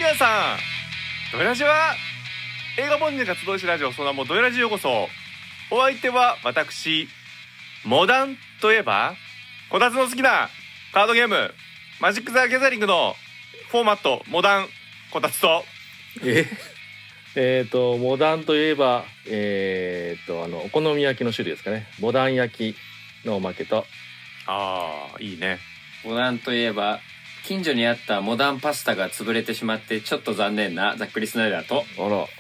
皆さん、ドイラジは映画本人が集うしラジオ、その名もドイラジようこそ。お相手は私、モダンといえばこたつの好きなカードゲームマジック・ザ・ギャザリングのフォーマットモダンこたつと、 モダンといえばお好み焼きの種類ですかね。モダン焼きのおまけと、 いいね。 モダンといえば近所にあったモダンパスタが潰れてしまってちょっと残念なざっくりスナイダーと、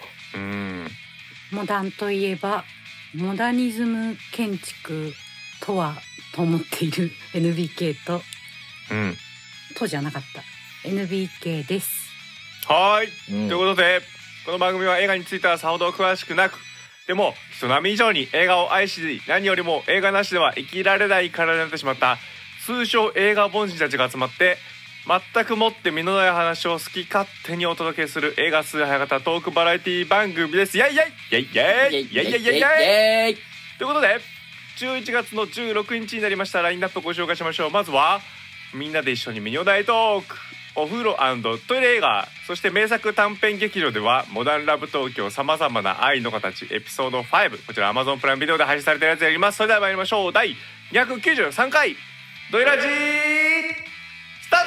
モダンといえばモダニズム建築とはと思っている NBK と、とじゃなかった NBK です。 はい、ということでこの番組は映画についてはさほど詳しくなく、でも人並み以上に映画を愛し、何よりも映画なしでは生きられない体になってしまった通称映画凡人たちが集まって、全くもって身のない話を好き勝手にお届けする映画崇拝型トークバラエティ番組です。イェイイェイイェイイェイイェイイェイイェイイェイイェイ。ということで11月の16日になりました。ラインナップをご紹介しましょう。まずはみんなで一緒にミニオダイトーク、お風呂&トイレ映画、そして名作短編劇場ではモダンラブ東京さまざまな愛の形エピソード5、こちら Amazon プライムビデオで配信されているやつやります。それでは参りましょう。第293回ドイラジースター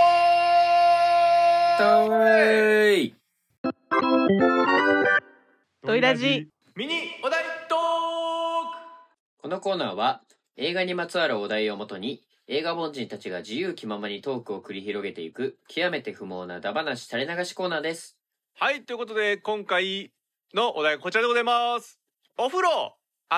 ト。 ドイラジミニお題トーこのコーナーは映画にまつわるお題をもとに映画凡人たちが自由気ままにトークを繰り広げていく極めて不毛なダバなし垂れ流しコーナーです。 ク。はい、ということで今回のお題はこちらでございます。お風呂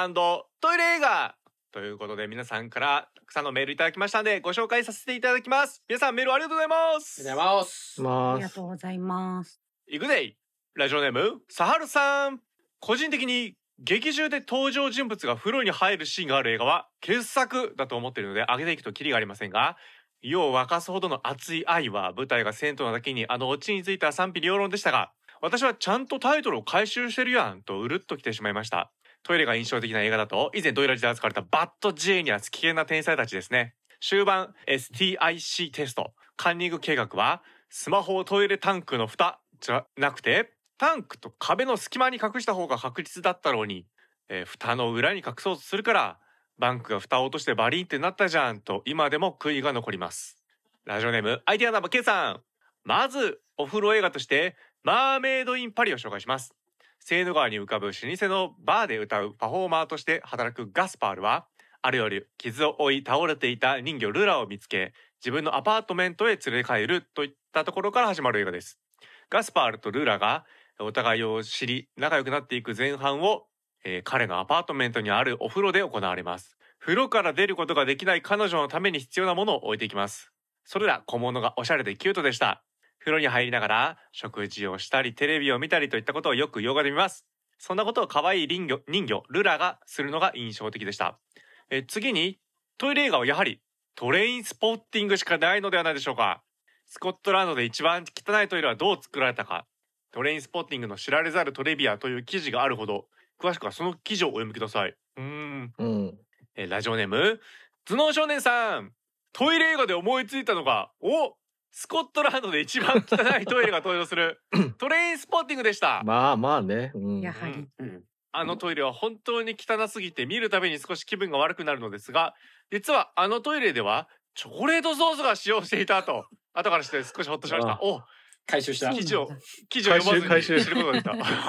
&トイレ映画ということで、皆さんからたくさんのメールいただきましたのでご紹介させていただきます。皆さんメールありがとうございます。 ありがとうございます。 ありがとうございます。 いくぜい。ラジオネームサハルさん。個人的に劇中で登場人物が風呂に入るシーンがある映画は傑作だと思っているので上げていくとキリがありませんが、湯を沸かすほどの熱い愛は舞台が銭湯なだけにオチについては賛否両論でしたが、私はちゃんとタイトルを回収してるやんとうるっときてしまいました。トイレが印象的な映画だと以前ドイラジで扱われたバッドジェーニアス、危険な天才たちですね。終盤 STIC テストカンニング計画はスマホをトイレタンクの蓋じゃなくてタンクと壁の隙間に隠した方が確実だったろうに、蓋の裏に隠そうとするからバンクが蓋を落としてバリンってなったじゃんと今でも悔いが残ります。ラジオネームアイデアナンバー K さん。まずお風呂映画としてマーメイドインパリを紹介します。セーヌ川に浮かぶ老舗のバーで歌うパフォーマーとして働くガスパールは、ある夜傷を負い倒れていた人魚ルラを見つけ、自分のアパートメントへ連れ帰るといったところから始まる映画です。ガスパールとルラがお互いを知り仲良くなっていく前半を、彼のアパートメントにあるお風呂で行われます。風呂から出ることができない彼女のために必要なものを置いていきます。それら小物がおしゃれでキュートでした。風呂に入りながら食事をしたりテレビを見たりといったことをよく洋画で見ます。そんなことを可愛い人魚ルラがするのが印象的でした。次にトイレ映画はやはりトレインスポッティングしかないのではないでしょうか。スコットランドで一番汚いトイレはどう作られたか、トレインスポッティングの知られざるトレビアという記事があるほど、詳しくはその記事をお読みください。ラジオネーム頭脳少年さん。トイレ映画で思いついたのがスコットランドで一番汚いトイレが登場するトレインスポッティングでした。 まあね、 やはり、 あのトイレは本当に汚すぎて見るたびに少し気分が悪くなるのですが、実はあのトイレではチョコレートソースが使用していたと後からして少しほっとしました。 回収した記事を読まずに知ることができた。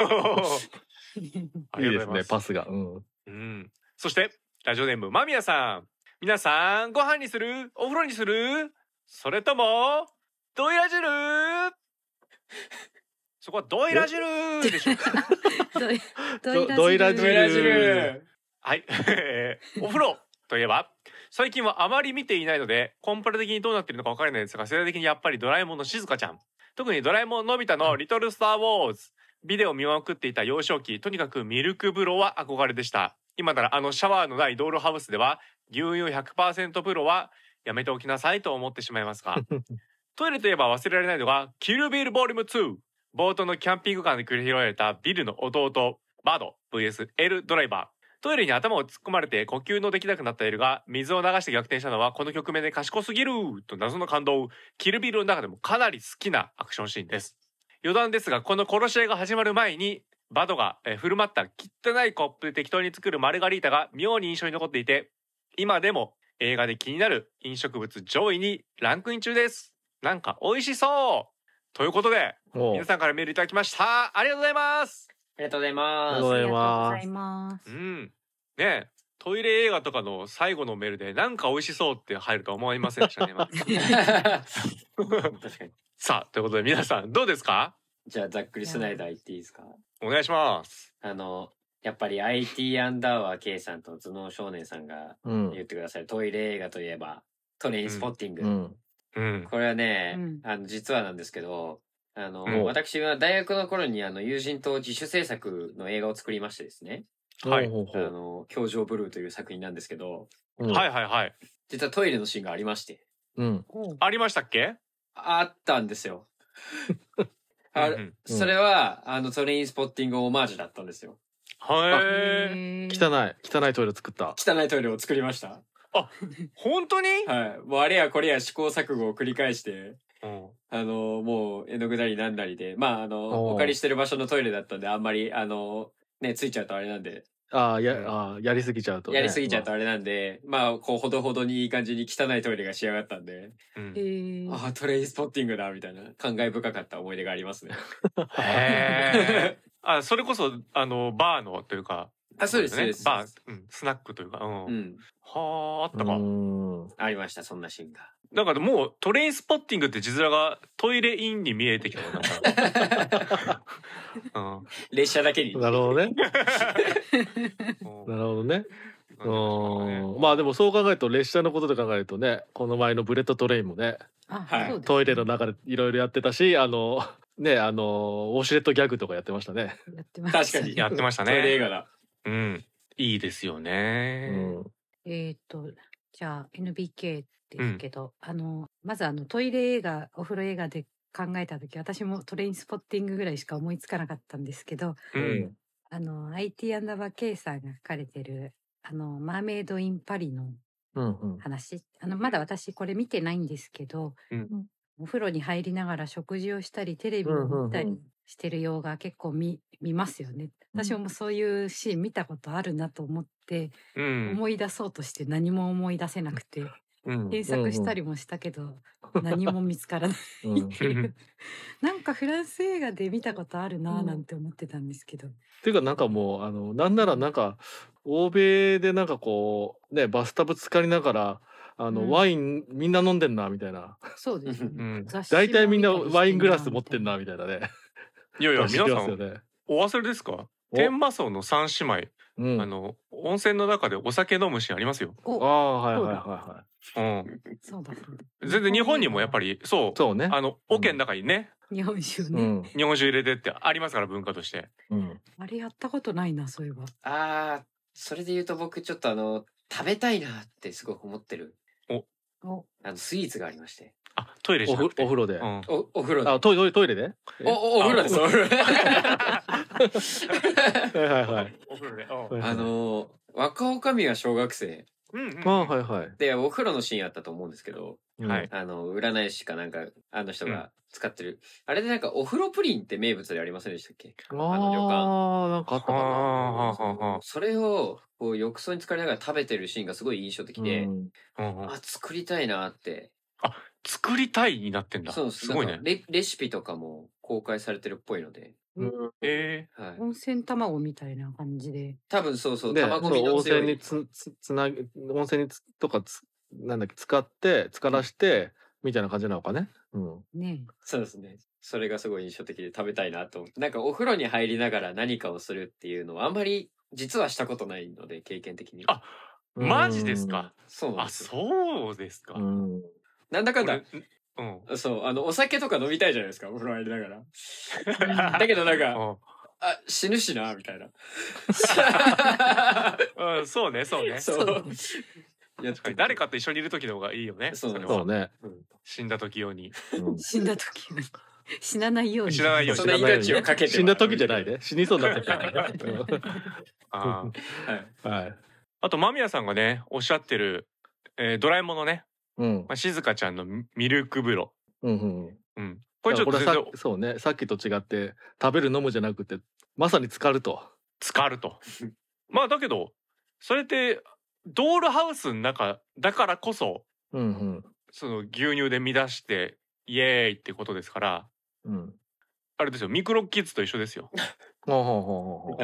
いいですね、パスが。 そしてラジオネーム間宮さん。皆さんご飯にする？お風呂にする？それともドイラ汁？そこはドイラ汁でしょうか。 ドイラ汁。 はい。お風呂といえば最近はあまり見ていないのでコンパラ的にどうなっているのか分からないですが、世代的にやっぱりドラえもんのしずかちゃん、特にドラえもんのび太のリトルスターウォーズビデオを見まくっていた幼少期、とにかくミルク風呂は憧れでした。今ならシャワーのないドールハウスでは牛乳 100% 風呂はやめておきなさいと思ってしまいますがトイレといえば忘れられないのがキルビルボリューム2。冒頭のキャンピングカーで繰り広げられたビルの弟バド vs エルドライバー。トイレに頭を突っ込まれて呼吸のできなくなったエルが水を流して逆転したのはこの局面で賢すぎると謎の感動。キルビルの中でもかなり好きなアクションシーンです。 余談ですが、この殺し合いが始まる前にバドが振る舞った汚いコップで適当に作るマルガリータが妙に印象に残っていて、今でも映画で気になる飲食物上位にランクイン中です。なんか美味しそうということで、皆さんからメールいただきました。ありがとうございます。 ありがとうございあります。 がとうございありがとうごまざいます。 ね、トイレ映画とかの最後のメールでなんか美味しそうって入るとは思いませんでしたね。 確かに。 さあ、ということで皆さんどうですか？ じゃあざっくりスナイダー言っていいですか？ お願いします。 やっぱり IT アンダーワー K さんと頭脳少年さんが言ってくださるトイレ映画といえばトレインスポッティング。これはね、実はなんですけど、私は大学の頃に友人と自主制作の映画を作りましてですね。 はい。 教場ブルーという作品なんですけど、 はいはいはい。 実はトイレのシーンがありまして。 ありましたっけ？ あったんですよ。それはトレインスポッティングオマージュだったんですよ。 はい。 汚いトイレ作った。 汚いトイレを作りました。 あ、本当に？ はい。もうあれやこれや試行錯誤を繰り返して、もう絵の具なりなんなりで、お借りしてる場所のトイレだったんで、あんまりついちゃうとあれなんで。 やりすぎちゃうとね。 やりすぎちゃうとあれなんで、こうほどほどにいい感じに汚いトイレが仕上がったんで、トレインスポッティングだみたいな感慨深かった思い出がありますね。 へー。それこそバーのというか。 そうですね。 バー、スナックというか。はあ、あったか。 ありました、そんなシーンが。 なんかもうトレインスポッティングって字面がトイレインに見えてきた。 列車だけに。 なるほどね。なるほどね。まあでもそう考えると列車のことで考えるとね、この前のブレットトレインもね、トイレの中でいろいろやってたし、ウォシュレットギャグとかやってましたね。 確かにやってましたね。 トイレ映画だ。 いいですよね。 じゃあ NBK ですけど、まずトイレ映画、お風呂映画で考えた時、私もトレインスポッティングぐらいしか思いつかなかったんですけど、IT アンダーバー K さんが書かれてるマーメイド・イン・パリの話、まだ私これ見てないんですけど、お風呂に入りながら食事をしたりテレビを見たりしてる用が結構見ますよね。私もそういうシーン見たことあるなと思って、思い出そうとして何も思い出せなくて、検索したりもしたけど何も見つからないっていうなんかフランス映画で見たことあるななんて思ってたんですけど。 っていうかなんかもうなんならなんか欧米でなんかこうねバスタブ浸かりながらワインみんな飲んでんなみたいな。 そうですね。 大体みんなワイングラス持ってんなみたいなね。 いやいや皆さんお忘れですか？天満荘の三姉妹、温泉の中でお酒飲むシーンありますよ。 はいはいはい。 そうだ。 全然日本にもやっぱりそうね。桶の中にね。 日本酒ね。 日本酒入れてってありますから文化として。 あれやったことないなそういえば。 それで言うと僕ちょっと食べたいなってすごく思ってる。スイーツがありまして。 トイレじゃなくてお風呂で。 お風呂で。 トイレで？ お風呂です。お風呂で。 はいはい。 お風呂で。 若女将は小学生。 はいはい。 でお風呂のシーンあったと思うんですけど、 はい。 占い師かなんか人が使ってる。あれでなんかお風呂プリンって名物でありませんでしたっけ？旅館。 なんかあったかな。それをこう浴槽に浸かりながら食べてるシーンがすごい印象的で、作りたいなって。 作りたいになってんだ。 そうすごいね。 レシピとかも公開されてるっぽいので。 温泉卵みたいな感じで。 多分そう卵みの強い。温泉にとかなんだっけ浸からしてみたいな感じなのかね。 そうですね。それがすごい印象的で食べたいなと思って。なんかお風呂に入りながら何かをするっていうのはあんまり実はしたことないので経験的に。 マジですか？ そうなんです。 そうですか。 なんだかんだ。お酒とか飲みたいじゃないですか、お風呂入りながら。だけどなんか、死ぬしな、みたいな。 そうね。誰かと一緒にいる時の方がいいよね。 そうね。 死んだ時用に。 死んだ時用に。死なないように。 そんな命をかけて。 死んだ時じゃないね。死にそうになってた。 はい。あと間宮さんがねおっしゃってるドラえもんのね。静香ちゃんのミルク風呂。 これちょっとそうね、さっきと違って食べる飲むじゃなくてまさに浸かると。 まあだけどそれってドールハウスの中だからこそ、その牛乳で乱してイエーイってことですから、あれですよ、ミクロキッズと一緒ですよ。こ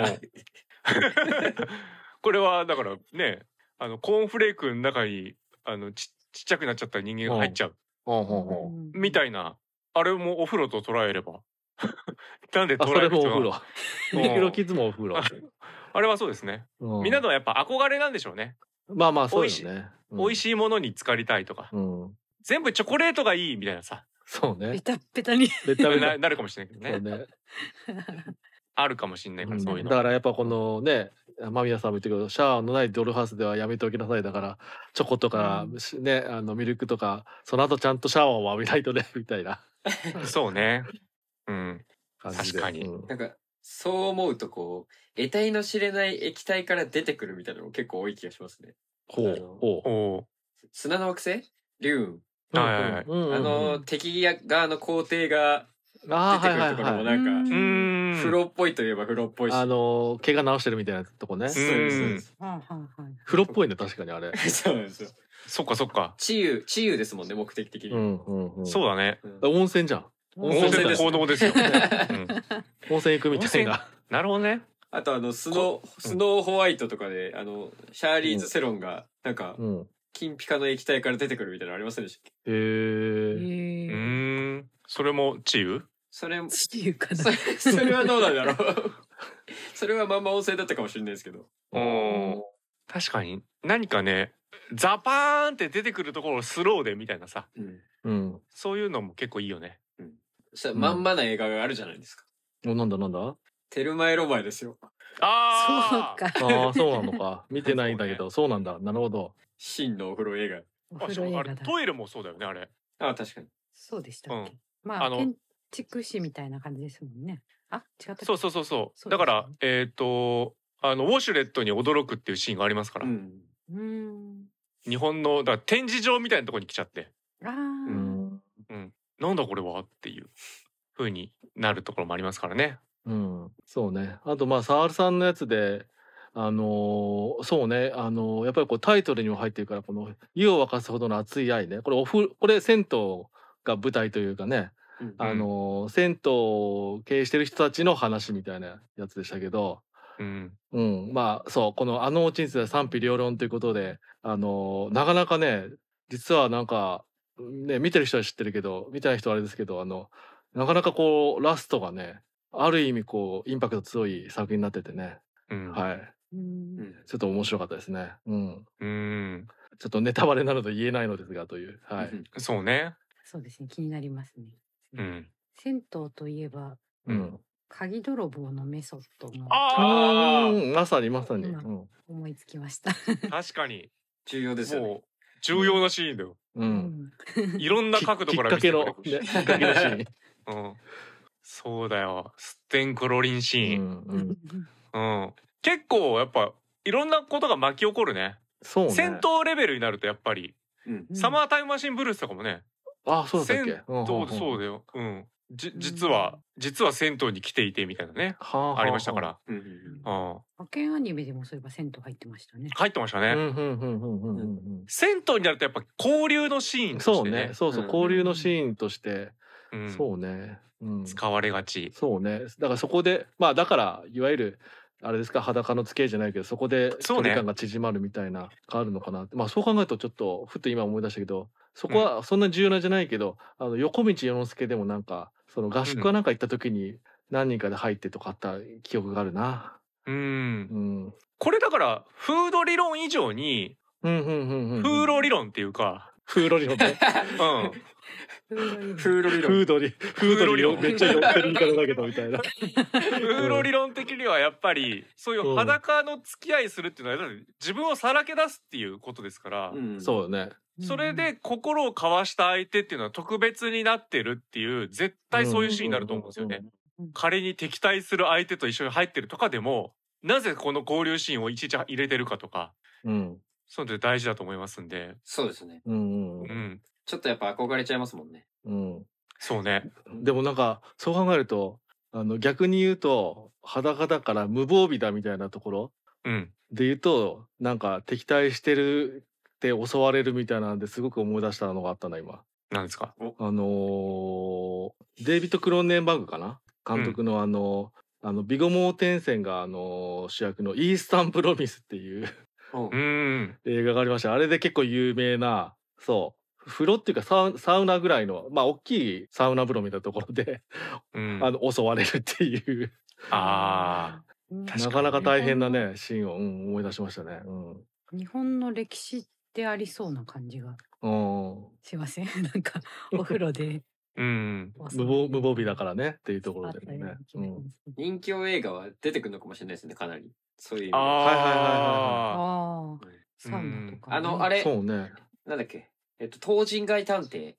れはだからね、コーンフレークの中にちっちゃくなっちゃった人間が入っちゃうみたいな、あれもお風呂と捉えればなんで捉える必要が。 ミクロキッズもお風呂。 あれはそうですね。みんなのやっぱ憧れなんでしょうね。 まあまあそうですね。 美味しいものに浸かりたいとか、全部チョコレートがいいみたいなさ。 そうね。 ベタベタになるかもしれないけどね。あるかもしれないから、そういうの。 だからやっぱこのね、間宮さんも言ってるけど、シャワーのないドールハウスではやめておきなさい。だからチョコとかね、ミルクとかその後ちゃんとシャワーを浴びないとねみたいな。 そうね。確かに。 なんかそう思うとこう得体の知れない液体から出てくるみたいなのも結構多い気がしますね。砂の惑星リューン。敵側の皇帝が出てくるところもなんか風呂っぽいといえば風呂っぽいし、 怪我治してるみたいなとこね。 そうです。 風呂っぽいね、確かにあれ。 そうなんですよ。 そっか。 治癒ですもんね、目的的に。 そうだね。 温泉じゃん。 温泉で行動ですよ。 温泉行くみたいな。 なるほどね。 あとスノーホワイトとかでシャーリーズ・セロンがなんか金ピカの液体から出てくるみたいなのありませんでしたっけ？ それも治癒？ それ治癒かな。 それはどうなんだろう。それはまんま温泉だったかもしれないですけど。 確かに何かね、ザパーンって出てくるところをスローでみたいなさ、そういうのも結構いいよね。 まんまな映画があるじゃないですか。 なんだテルマエロマエですよ。 そうか。 そうなのか。見てないんだけど、そうなんだ。なるほど。 真のお風呂映画。 あれトイレもそうだよね、あれ。 確かに。 そうでしたっけ。まあ建築士みたいな感じですもんね。違った。 そう。だからウォシュレットに驚くっていうシーンがありますから。日本のだから展示場みたいなところに来ちゃって。なんだこれはっていう風になるところもありますからね。 そうね。あとサールさんのやつでそうね、やっぱりタイトルにも入ってるからこの湯を沸かすほどの熱い愛ね。これ銭湯が舞台というかね、銭湯を経営してる人たちの話みたいなやつでしたけど、そうこのおちんつで賛否両論ということでなかなかね、実はなんかね、見てる人は知ってるけど見てない人はあれですけどなかなかラストがね、ある意味インパクト強い作品になっててね、ちょっと面白かったですね。ちょっとネタバレなので言えないのですがという。 そうね。 そうですね、気になりますね。銭湯といえば、鍵泥棒のメソッドもまさに思いつきました。 確かに重要ですよね。 もう重要なシーンだよ。いろんな角度から見せてくれる。 きっかけのシーン。 そうだよ。ステンクロリンシーン。結構やっぱいろんなことが巻き起こるね。 そうね。 戦闘レベルになるとやっぱり、サマータイムマシンブルースとかもね。 そうだっけ。 そうだよ。実は銭湯に来ていてみたいなね、ありましたから。 派遣アニメでもそういえば銭湯入ってましたね。 入ってましたね。銭湯になるとやっぱ交流のシーンとしてね。 そう交流のシーンとして、そうね。 使われがち。 そうね。だからそこでだからいわゆるあれですか、裸の付き合いじゃないけどそこで距離感が縮まるみたいながあるのかなって。そう考えるとちょっとふっと今思い出したけど、そこはそんな重要なんじゃないけど、横道世之助でもなんかその合宿かなんか行った時に何人かで入ってとかあった記憶があるな。 これだからフード理論以上に風呂理論っていうか、 風呂理論ね。 フード理論めっちゃ寄ってる言い方だけどみたいな。 風呂理論的にはやっぱりそういう裸の付き合いするっていうのは自分をさらけ出すっていうことですから、 そうね。 それで心を交わした相手っていうのは特別になってるっていう、絶対そういうシーンになると思うんですよね。仮に敵対する相手と一緒に入ってるとかでも、なぜこの交流シーンをいちいち入れてるかとか、そういうの大事だと思いますんで。 そうですね。ちょっとやっぱ憧れちゃいますもんね。 そそうね。 でもなんかそう考えると逆に言うと裸だから無防備だみたいなところで言うと、なんか敵対してるって襲われるみたいなんですごく思い出したのがあったな今。 なんですか？ デイビッド・クローネンバーグかな監督のビゴモーテンセンが主役のイースタンプロミスっていう映画がありました。あれで結構有名な、そう風呂っていうかサウナぐらいの大きいサウナ風呂みたいなところで襲われるっていう。 あなかなか大変なねシーンを思い出しましたね。 日本の歴史ってありそうな感じがしません？なんかお風呂で無防備だからねっていうところでね。 人気映画は出てくるのかもしれないですね、かなり。そういう。 ああ。サウナとか。 あれ。 そうね。 なんだっけ。東人街探偵。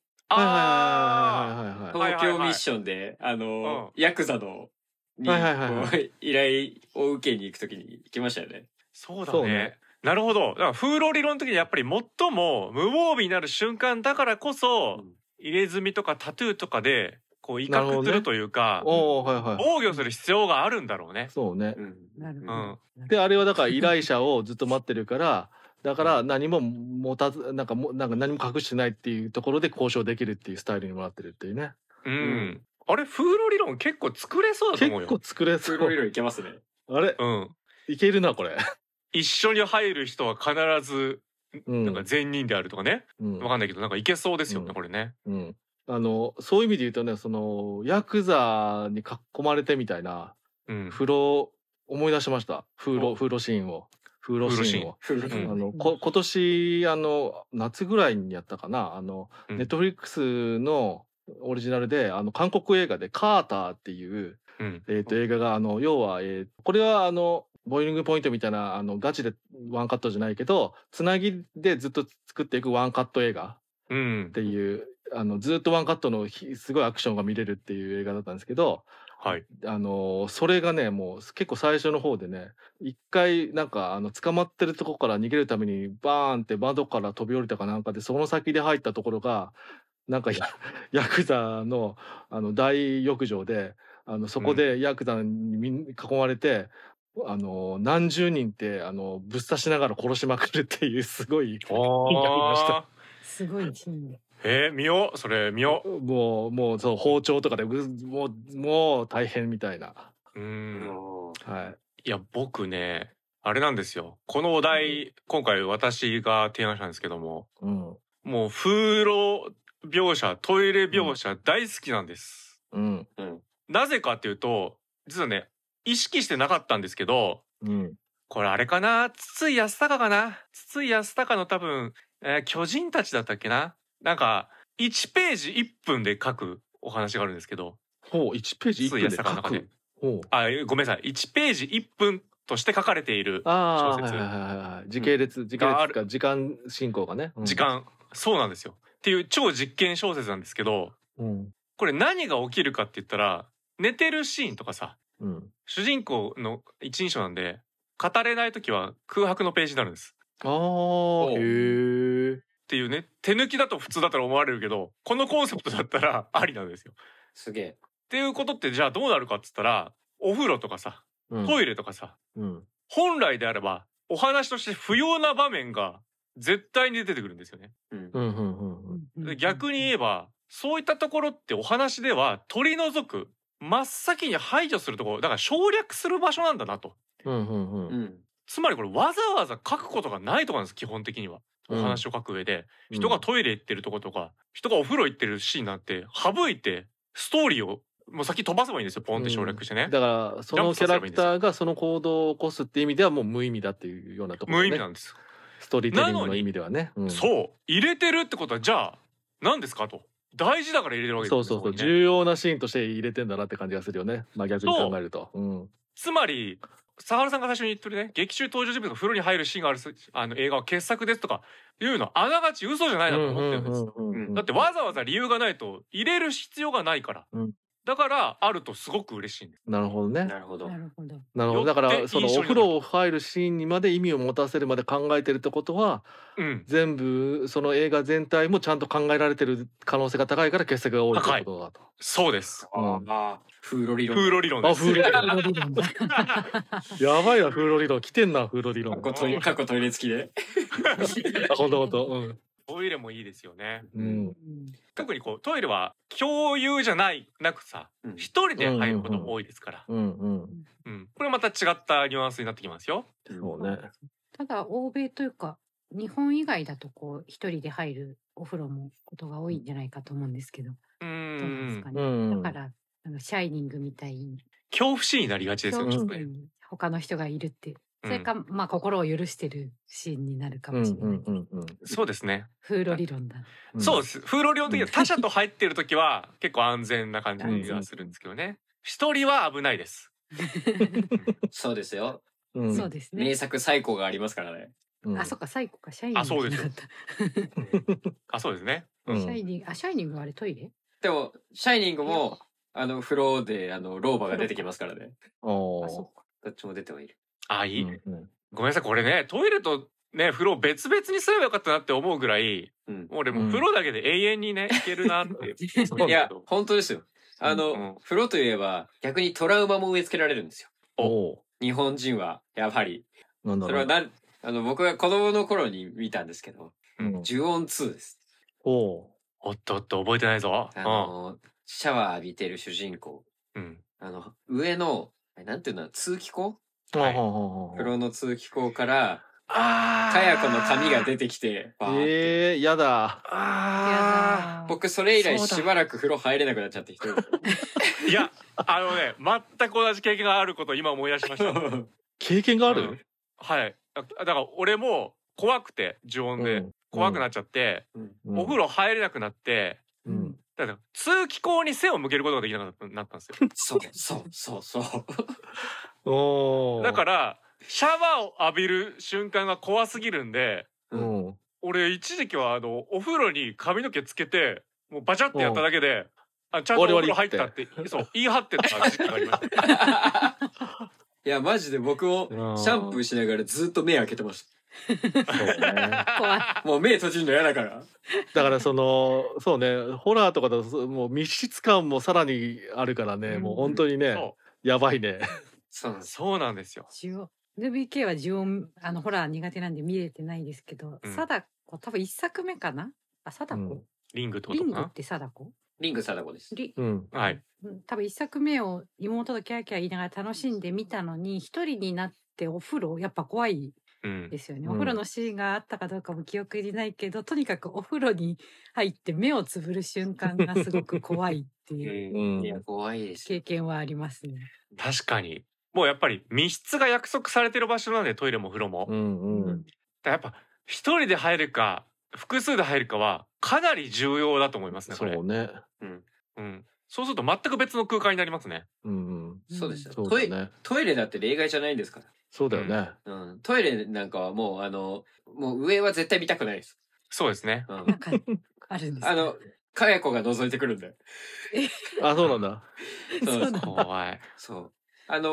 東京ミッションでヤクザの依頼を受けに行くときに行きましたよね。 そうだね。なるほど。だから風呂理論的にやっぱり最も無防備になる瞬間だからこそ、入れ墨とかタトゥーとかでこう威嚇するというか、防御する必要があるんだろうね。 そうね。であれはだから依頼者をずっと待ってるから。だから何も持たずなんか何も隠してないっていうところで交渉できるっていうスタイルにもなってるっていうね。 あれ風呂理論結構作れそうだと思うよ。 結構作れそう。 風呂理論いけますね。 あれ、いけるなこれ。 一緒に入る人は必ずなんか善人であるとかね。わかんないけどなんかいけそうですよねこれね。 そういう意味で言うとね、そのヤクザに囲まれてみたいな風呂思い出しました。風呂シーンを。風呂シーンを今年夏ぐらいにやったかなネットフリックスのオリジナルで韓国映画で「カーター」っていう映画が要はこれはボイリングポイントみたいなガチでワンカットじゃないけどつなぎでずっと作っていくワンカット映画っていうずっとワンカットのすごいアクションが見れるっていう映画だったんですけど。それがねもう結構最初の方でね一回なんか捕まってるとこから逃げるためにバーンって窓から飛び降りたかなんかでその先で入ったところがなんかヤクザの大浴場でそこでヤクザに囲まれて何十人ってぶっ刺しながら殺しまくるっていうすごいシーンがありました。 すごいシーン。 見ようそれ見よう。 もうそう包丁とかでもう大変みたいな。 いや僕ねあれなんですよ。このお題今回私が提案したんですけども、もう風呂描写トイレ描写大好きなんです。なぜかっていうと実はね意識してなかったんですけど、これあれかな筒井康隆かな筒井康隆の多分、巨人たちだったっけな。なんか1ページ1分で書くお話があるんですけど。 1ページ1分で書く。 ごめんなさい。1ページ1分として書かれている小説。 時系列か時間進行がね。 時間そうなんですよ。っていう超実験小説なんですけど、これ何が起きるかって言ったら寝てるシーンとかさ、主人公の一人称なんで語れない時は空白のページになるんです。っていうね手抜きだと普通だったら思われるけどこのコンセプトだったらありなんですよ。 すげえ。 っていうことってじゃあどうなるかっつったらお風呂とかさトイレとかさ、本来であればお話として不要な場面が絶対に出てくるんですよね。逆に言えばそういったところってお話では取り除く真っ先に排除するところだから省略する場所なんだなと。つまりこれわざわざ書くことがないところなんです基本的には。お話を書く上で、人がトイレ行ってるとことか人がお風呂行ってるシーンなんて省いてストーリーをもう先飛ばせばいいんですよポンって省略してね。 だからそのキャラクターがその行動を起こすっていう意味ではもう無意味だっていうようなところね。 無意味なんです。 ストーリーテリングの意味ではね。 そう入れてるってことはじゃあ何ですかと。大事だから入れてるわけですよね。そう重要なシーンとして入れてんだなって感じがするよね。逆に考えると。 つまり佐原さんが最初に言ってるね劇中登場人物が風呂に入るシーンがある映画は傑作ですとかいうのあながち嘘じゃないなと思ってるんです。だってわざわざ理由がないと入れる必要がないから。 だからあるとすごく嬉しいんです。 なるほどね。 なるほど。 なるほど。 なるほど。だからそのお風呂入るシーンにまで意味を持たせるまで考えてるってことは、全部その映画全体もちゃんと考えられてる可能性が高いから傑作が多いってことだと。 そうです。 風呂理論。 風呂理論です。 風呂理論。やばいな、風呂理論。来てんな、風呂理論。 過去トイレ付きで。 ほんと。 トイレもいいですよね。特にこうトイレは共有じゃなくさ、一人で入ることも多いですから。これまた違ったニュアンスになってきますよ。 そうね。 ただ欧米というか日本以外だとこう一人で入るお風呂もことが多いんじゃないかと思うんですけど。どうなんですかね。だからシャイニングみたいに恐怖心になりがちですよね。 他の人がいるって。それか、まあ心を許してるシーンになるかもしれない。 そうですね。 風呂理論だ。 そうです。風呂理論的には他者と入ってる時は結構安全な感じがするんですけどね。一人は危ないです。 そうですよ。 そうですね。 名作最高がありますからね。 あ、そっか、最高か、シャイニング。 そうです。そうですね。 シャイニングはあれトイレ？ でもシャイニングも風呂で老婆が出てきますからね。 あ、そっか。 どっちも出てはいる。 いい。ごめんなさい、これね、トイレとね、風呂別々にすればよかったなって思うぐらい、俺も風呂だけで永遠にね、いけるなって。 いや、本当ですよ。風呂といえば、逆にトラウマも植え付けられるんですよ。日本人は、やはり。それは僕が子供の頃に見たんですけど、呪音2です。 おっと覚えてないぞ。 シャワー浴びてる主人公。上の、なんていうの、通気口？風呂の通気口からかや子の髪が出てきて、 やだ。 僕それ以来しばらく風呂入れなくなっちゃっていや全く同じ経験があることを今思い出しました。 経験がある？ はい。だから俺も怖くて呪音で怖くなっちゃって、お風呂入れなくなって、だから通気口に背を向けることができなくなったんですよ。そうだからシャワーを浴びる瞬間が怖すぎるんで、俺一時期はお風呂に髪の毛つけてもうバチャってやっただけでちゃんとお風呂入ったって言い張ってた時期がありました。 いやマジで僕もシャンプーしながらずっと目開けてました。もう目閉じるの嫌だから。 だからそうね、ホラーとかだともう密室感もさらにあるからね、もう本当にね、やばいね。 そうなんですよ。 NBK は呪音ホラー苦手なんで見れてないですけど、貞子多分一作目かな？貞子？ リングってことかな？リングって貞子？ リング貞子です。 はい。 多分一作目を妹とキャーキャー言いながら楽しんで見たのに、一人になってお風呂やっぱ怖いですよね。お風呂のシーンがあったかどうかも記憶にないけど、とにかくお風呂に入って目をつぶる瞬間がすごく怖いっていう怖いです経験はありますね。 確かに。もうやっぱり密室が約束されてる場所なんで、トイレも風呂も。やっぱ一人で入るか複数で入るかはかなり重要だと思いますね。これ。 そうね。 そうすると全く別の空間になりますね。 そうですよ。トイレだって例外じゃないんですから。 そうだよね。 トイレなんかはもう上は絶対見たくないです。 そうですね。 なんかあるんですかや子が覗いてくるんで。 そうなんだ。 怖い。 そう。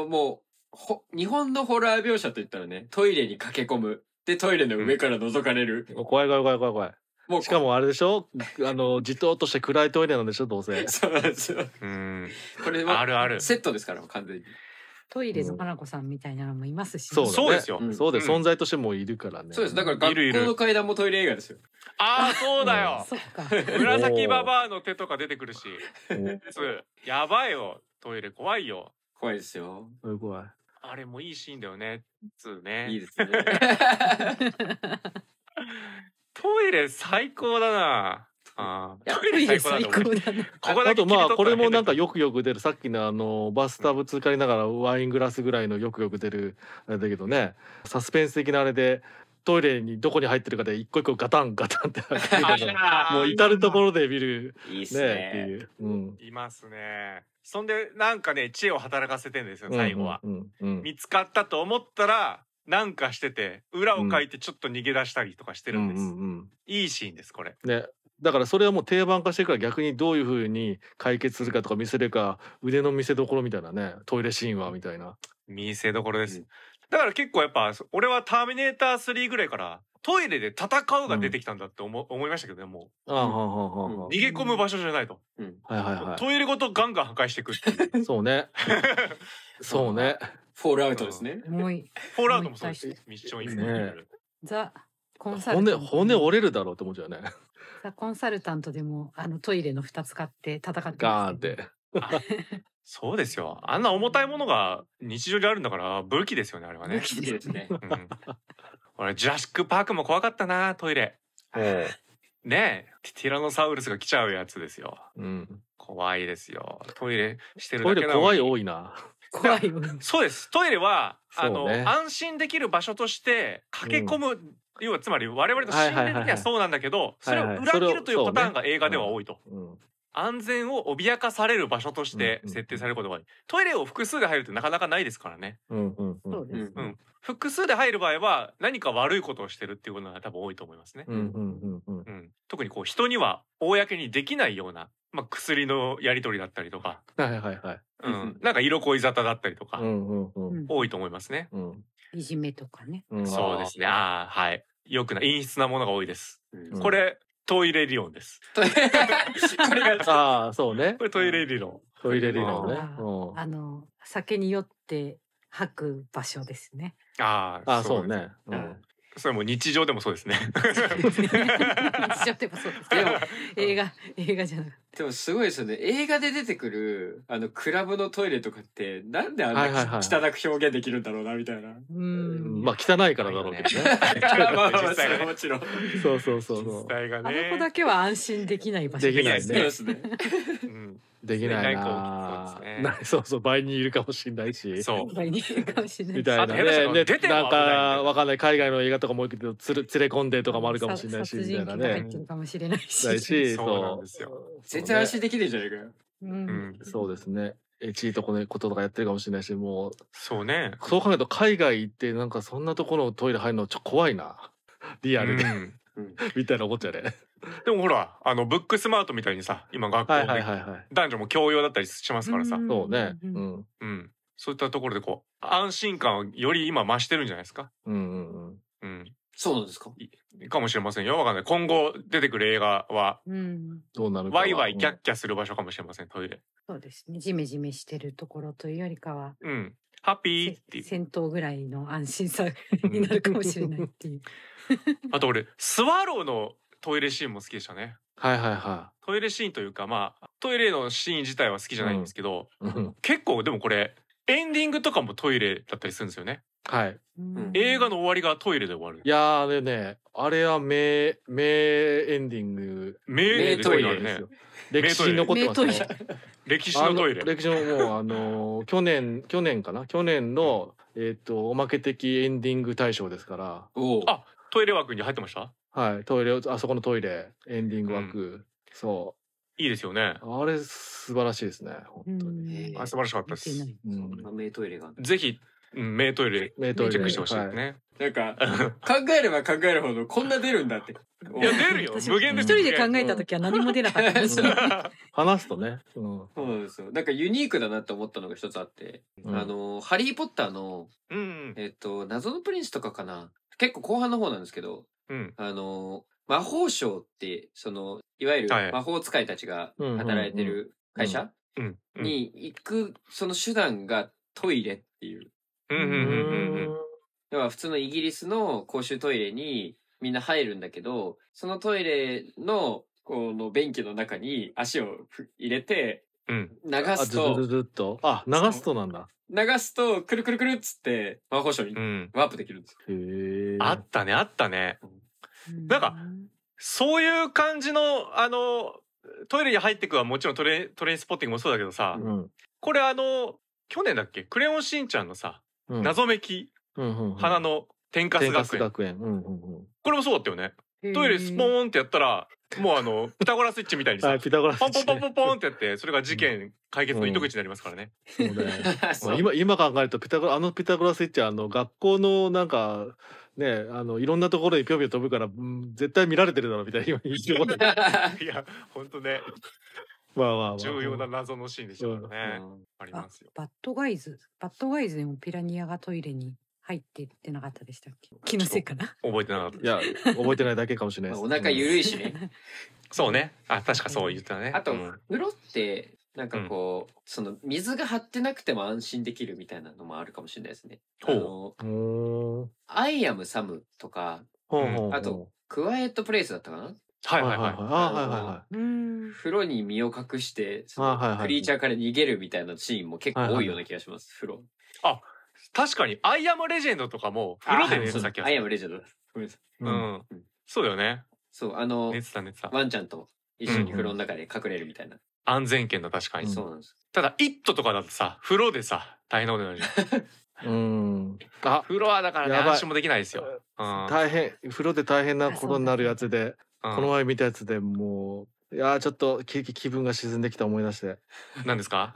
もう日本のホラー描写といったらね、トイレに駆け込む。でトイレの上から覗かれる。 怖い。しかもあれでしょ、じとっとして暗いトイレなんでしょ、どうせ。 そうなんですよ。これあるセットですから完全に。 トイレの花子さんみたいなのもいますし、 そうですよ。 そうです、存在としてもいるからね。 そうです。だから学校の階段もトイレ映画ですよ。 そうだよ。紫ババアの手とか出てくるし。やばいよ。トイレ怖いよ。 怖いですよ。 怖い。 あれもいいシーンだよね。ね。 いいですね。 トイレ最高だな。トイレ最高だな。 あとこれもなんかよく出る、さっきのバスタブ浸かりながらワイングラスぐらいのよく出るあれだけどね、サスペンス的なあれでトイレにどこに入ってるかで一個一個ガタンってもう至るところで見るいいっすね。 いますね。そんでなんかね知恵を働かせてんですよ最後は。見つかったと思ったらなんかしてて裏をかいてちょっと逃げ出したりとかしてるんです。いいシーンですこれ。 ね。 だからそれはもう定番化してるから逆にどういうふうに解決するかとか見せるか腕の見せ所みたいなね、トイレシーンはみたいな見せ所です、だから結構やっぱ俺はターミネーター3ぐらいからトイレで戦うが出てきたんだって思いましたけどね、もう逃げ込む場所じゃないと、トイレごとガンガン破壊していくっていうそうねそうね、 フォールアウトですね。 フォールアウトもそうです。ミッションインポッシブル。 ザコンサルタント骨折れるだろうって思っちゃうね。 ザコンサルタントでもトイレの蓋使って戦ってガーンってそうですよ。あんな重たいものが日常にあるんだから武器ですよね、あれはね。 武器ですね。 俺ジュラシックパークも怖かったな、トイレ。ねえ、ティラノサウルスが来ちゃうやつですよ。怖いですよ。トイレしてるだけなのに。 トイレ怖い多いな。 怖いよ。 そうです。トイレは安心できる場所として駆け込む、要はつまり我々の心霊的にはそうなんだけど、それを裏切るというパターンが映画では多いと。安全を脅かされる場所として設定されることが多い。トイレを複数で入るってなかなかないですからね。複数で入る場合は何か悪いことをしてるっていうことが多分多いと思いますね。特にこう人には公にできないような、薬のやり取りだったりとか、なんか色恋沙汰だったりとか多いと思いますね。 いじめとかね。 そうですね。はい。よく陰湿なものが多いです。これトイレ理論です。これがそうね。 これトイレ理論。 トイレ理論ね。 酒に酔って吐く場所ですね。 そうね。 それも日常でもそうですね。 日常でもそうです。でも映画じゃなくて。 でもすごいですよね。映画で出てくるクラブのトイレとかってなんであんな汚く表現できるんだろうなみたいな。 まあ汚いからだろうけどね。 もちろん。 そう。 あの子だけは安心できない場所できないね。 ですね。 できないな。そう倍にいるかもしれないし。 倍にいるかもしれない。 みたいなね。なんかわかんない海外の映画とかも多いけど連れ込んでとかもあるかもしれないしみたいなね。 入ってるかもしれないし。 そうなんですよ。 全然安心できねえじゃねえかよ。 そうですね。エとこのこととかやってるかもしれないし、もうそうね。 そう考えると海外行ってなんかそんなところのトイレ入るのちょっと怖いな。リアルでみたいな思っちゃうね。 でもほらブックスマートみたいにさ、今学校で男女も共用だったりしますからさ。 そうね。 そういったところでこう安心感をより今増してるんじゃないですか。 そうなんですか。 かもしれませんよ。わかんない。今後出てくる映画はどうなるか。 ワイワイキャッキャする場所かもしれません。トイレ。 そうですね。ジメジメしてるところというよりかは、 ハッピーっていう戦闘ぐらいの安心さになるかもしれないっていう。 あと俺スワローのトイレシーンも好きでしたね。トイレシーンというかトイレのシーン自体は好きじゃないんですけど、結構でもこれエンディングとかもトイレだったりするんですよね。映画の終わりがトイレで終わる。 いやね、あれは名エンディング。 名トイレね。 歴史に残ってますね。 歴史のトイレ。 歴史のもう去年かな、去年のおまけ的エンディング大賞ですから。 トイレ枠に入ってました？ トイレ、あそこのトイレエンディング枠、 いいですよね。 あれ素晴らしいですね。本当に。 素晴らしかったです。 名トイレが。 ぜひ名トイレチェックしてほしいですね。 なんか考えれば考えるほどこんな出るんだって。 いや出るよ。無限で。 一人で考えた時は何も出なかったです。 話すとね。 そうなんですよ。なんかユニークだなって思ったのが一つあって、ハリーポッターの謎のプリンスとかかな。結構後半の方なんですけど、魔法省っていわゆる魔法使いたちが働いてる会社に行くその手段がトイレっていう。要は普通のイギリスの公衆トイレにみんな入るんだけど、そのトイレのこの便器の中に足を入れて流すと、 流すとなんだ。 流すとくるくるくるっつって魔法省にワープできるんですよ。 あったね。なんかそういう感じのトイレに入ってくはもちろんトレインスポッティングもそうだけどさ、これ去年だっけ、クレヨンしんちゃんのさ、謎めき花の天かす学園。これもそうだったよね。トイレスポーンってやったらもうピタゴラスイッチみたいにさ、ポンポンポンポンポンってやってそれが事件解決の糸口になりますからね。今考えるとピタゴラスイッチは学校のなんかねいろんなところにぴょぴょ飛ぶから、絶対見られてるだろうみたいな印象がいや本当ね重要な謎のシーンでしたからね。ありますよ。 バッドガイズでもピラニアがトイレに入ってってなかったでしたっけ？気のせいかな。 覚えてなかった。 いや覚えてないだけかもしれないです。 お腹ゆるいしね。 そうね。あ、確かそう言ったね。 あと風呂ってなんかこうその水が張ってなくても安心できるみたいなのもあるかもしれないですね。アイアムサムとか、あとクワイエットプレイスだったかな。 はいはいはい。風呂に身を隠してそのクリーチャーから逃げるみたいなシーンも結構多いような気がします。風呂。 あ、確かにアイアムレジェンドとかも風呂で寝てた気がする。 アイアムレジェンド。ごめんなさい。 そうだよね。 そう寝てたワンちゃんと一緒に風呂の中で隠れるみたいな。 安全圏だ確かに。 そうなんです。 ただイットとかだとさ風呂でさ大変なことになるじゃん。風呂はだからね安心もできないですよ。 大変風呂で大変なことになるやつで。この前見たやつでもうちょっと気分が沈んできた思い出して。 何ですか？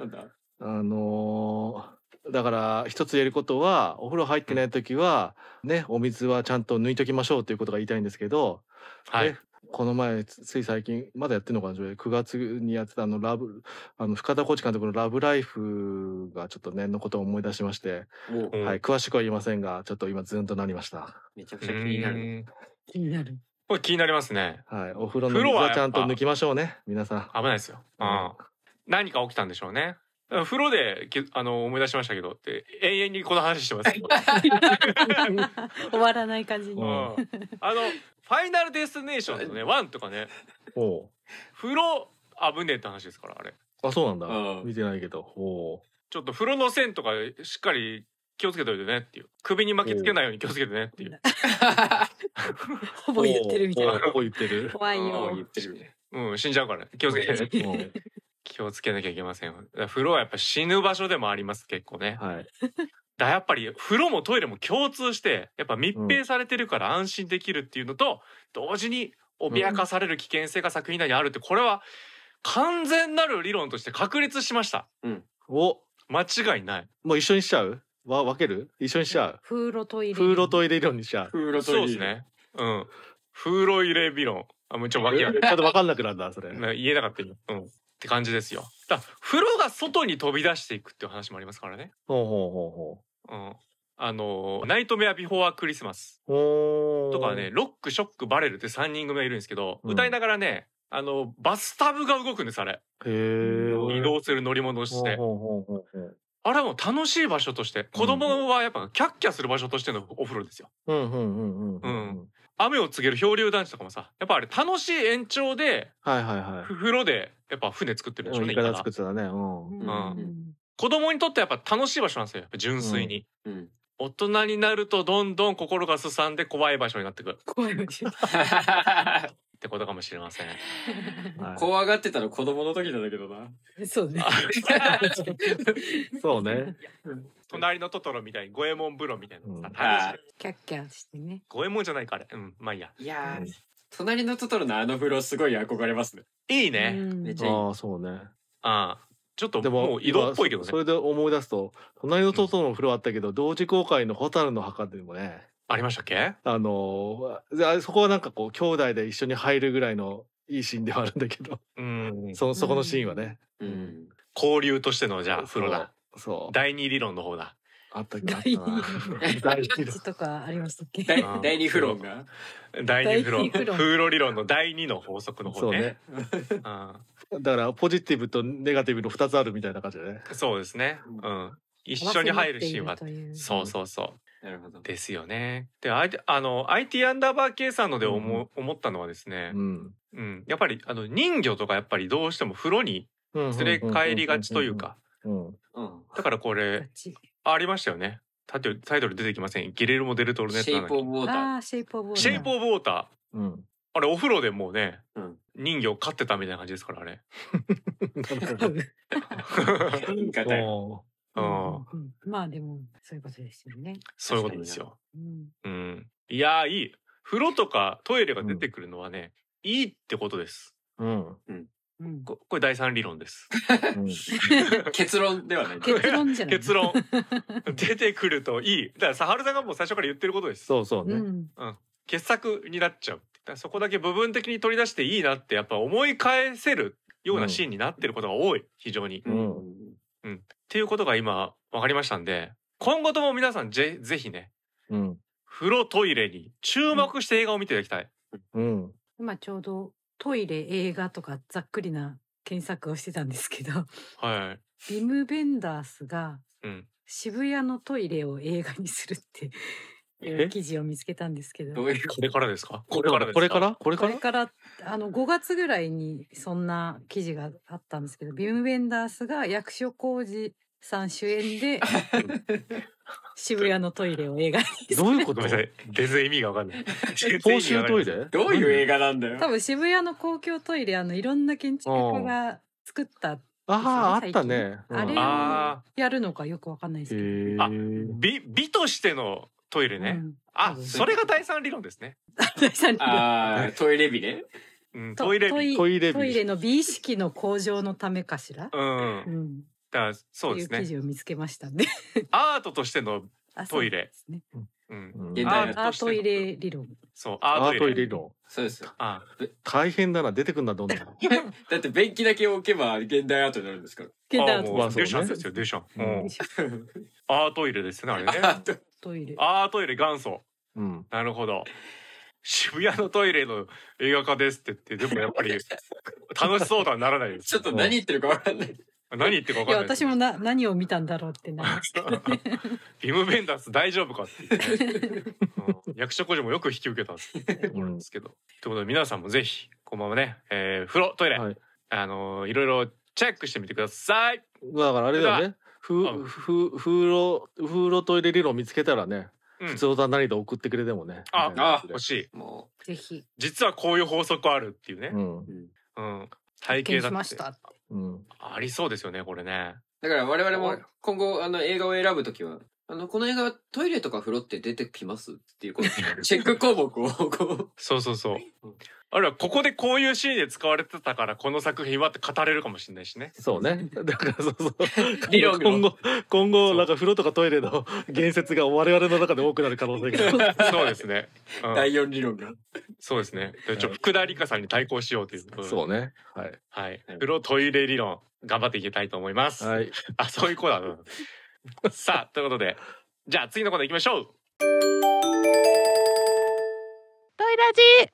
だから一つ言えることはお風呂入ってない時はねお水はちゃんと抜いときましょうということが言いたいんですけど、この前つい最近まだやってるのかな、9月にやってた深田浩二監督のラブライフがちょっとねのことを思い出しまして、詳しくは言いませんがちょっと今ズンとなりました。 めちゃくちゃ気になる。 これ気になりますね。 お風呂の水はちゃんと抜きましょうね皆さん。 危ないですよ。何か起きたんでしょうね。風呂で思い出しましたけどって永遠にこの話してます。 終わらない感じに。 ファイナルデスティネーションのね1とかね。風呂危ねえって話ですからあれ。 あ、そうなんだ。見てないけど。 ちょっと風呂の線とかしっかり気をつけといてねっていう。首に巻きつけないように気をつけてねっていう。 ほぼ言ってるみたいな。 ほぼ言ってる。 怖いよ。 言ってる。 死んじゃうから気をつけてね。気をつけなきゃいけません。風呂はやっぱ死ぬ場所でもあります結構ね。やっぱり風呂もトイレも共通してやっぱ密閉されてるから安心できるっていうのと同時に脅かされる危険性が作品内にあるってこれは完全なる理論として確立しました。間違いない。 もう一緒にしちゃう？分ける？一緒にしちゃう？ 風呂トイレ理論にしちゃう。 そうですね。風呂入れ理論。もうちょっと分かんなくなるんだそれ。 言えなかった今。って感じですよ。風呂が外に飛び出していくっていう話もありますからね。ナイトメアビフォークリスマスとかね、ロックショックバレルって3人組がいるんですけど、歌いながらねバスタブが動くんですあれ。移動する乗り物として。あれはもう楽しい場所として子供はやっぱキャッキャする場所としてのお風呂ですよ。雨を告げる漂流団地とかもさやっぱあれ楽しい延長で風呂でやっぱ船作ってるでしょうね。 作ってたね。 子供にとってやっぱ楽しい場所なんですよやっぱ純粋に。大人になるとどんどん心がすさんで怖い場所になってくる。 怖い場所ってことかもしれません。 怖がってたの子供の時なんだけどな。 そうね。 そうね。 隣のトトロみたいに五右衛門風呂みたいなキャッキャしてね。 五右衛門じゃないかあれ。まあいいや。 いや隣のトトロの風呂すごい憧れますね。 いいね。 めっちゃいい。 そうね。 ちょっともう移動っぽいけどね。 それで思い出すと隣のトトロの風呂あったけど同時公開の蛍の墓でもねありましたっけ？ そこはなんかこう兄弟で一緒に入るぐらいのいいシーンではあるんだけど、そこのシーンはね、 交流としてのじゃあ風呂だ。第二理論の方だ。 あったっけ？ 第二とかありましたっけ？ 第二風呂が第二風呂風呂理論の第二の法則の方ね。 だからポジティブとネガティブの2つあるみたいな感じでね。 そうですね。一緒に入るシーンはそうなるほどですよね。でIT アンダーバー K さんので思ったのはですね、やっぱり人魚とかやっぱりどうしても風呂に連れ帰りがちというか、だからこれありましたよね。タイトル出てきません。ギレルモ・デルトルネット。 シェイプ・オブ・ウォーター。 シェイプ・オブ・ウォーター。あれお風呂でもうね、人魚飼ってたみたいな感じですからあれ。 まあでもそういうことですよね。 そういうことですよ。いやいい。風呂とかトイレが出てくるのはね、いいってことです。 これ第三理論です。 結論ではない。 結論じゃない。 結論出てくるといい。だからサハルさんがもう最初から言ってることです。 そうそうね。 傑作になっちゃう。そこだけ部分的に取り出していいなってやっぱ思い返せるようなシーンになってることが多い、非常に。っていうことが今分かりましたんで、今後とも皆さんぜひね、風呂トイレに注目して映画を見ていただきたい。 今ちょうどトイレ映画とかざっくりな検索をしてたんですけど、ビム・ベンダースが渋谷のトイレを映画にするって記事を見つけたんですけど、 これからですか？ これから 5月ぐらいにそんな記事があったんですけど、ビム・ベンダースが役所広司さん主演で渋谷のトイレを映画にする。 どういうこと？ 全然意味が分かんない。 公衆トイレ？ どういう映画なんだよ。 多分渋谷の公共トイレいろんな建築家が作った。 あったね。 あれをやるのかよく分かんないですけど。 美としてのトイレね。それが第三理論ですね。 第三理論。 トイレ美ね。 トイレの美意識の向上のためかしら。 だからそうですね。 いう記事を見つけましたね。 アートとしてのトイレ。 アートイレ理論。 そう、 アートイレ理論。 そうですよ。 大変だな、出てくんな、どんどん。 だって便器だけ置けば現代アートになるんですから。 現代アート。 デュシャンですよ、デュシャン。アートイレですね、あれね。アートイレ元祖。なるほど。渋谷のトイレの映画化ですって言って、でもやっぱり楽しそうとはならないです。 ちょっと何言ってるか分かんない。 何言ってるか分かんない。 私も何を見たんだろうってなりましたね。 ビム・ベンダース大丈夫かって役所広司もよく引き受けたってところですけど。ということで皆さんもぜひこのままね、風呂トイレ、いろいろチェックしてみてください。 だからあれだよね。風呂トイレ理論見つけたらね。普通だ何で送ってくれてもね。 欲しい。 もうぜひ。 実はこういう法則あるっていうね。体系だって。ありそうですよね、これね。 だから我々も今後映画を選ぶときはこの映画はトイレとか風呂って出てきますっていうことチェック項目をこう。 そう。あるいはここでこういうシーンで使われてたからこの作品はって語れるかもしれないしね。 そうね。だから今後なんか風呂とかトイレの言説が我々の中で多くなる可能性が。 そうですね。 第4理論が。そうですね。 福田理香さんに対抗しようという。 そうね。 はい。風呂トイレ理論頑張っていきたいと思います。そういう子だ。さあということでじゃあ次のコーナー行きましょう。 トイラジ